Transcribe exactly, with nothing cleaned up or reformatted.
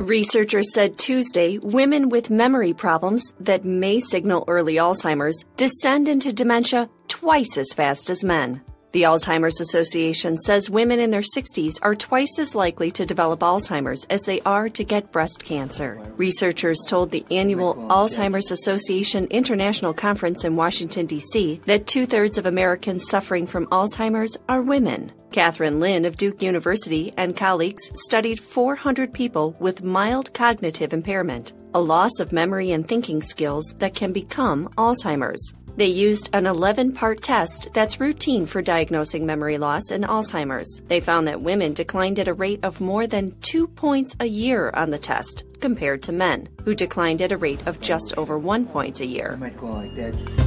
Researchers said Tuesday women with memory problems that may signal early Alzheimer's descend into dementia twice as fast as men. The Alzheimer's Association says women in their sixties are twice as likely to develop Alzheimer's as they are to get breast cancer. Researchers told the annual Alzheimer's Association International Conference in Washington, D C that two-thirds of Americans suffering from Alzheimer's are women. Catherine Lin of Duke University and colleagues studied four hundred people with mild cognitive impairment, a loss of memory and thinking skills that can become Alzheimer's. They used an eleven-part test that's routine for diagnosing memory loss and Alzheimer's. They found that women declined at a rate of more than two points a year on the test, compared to men, who declined at a rate of just over one point a year. Oh my God, Dad.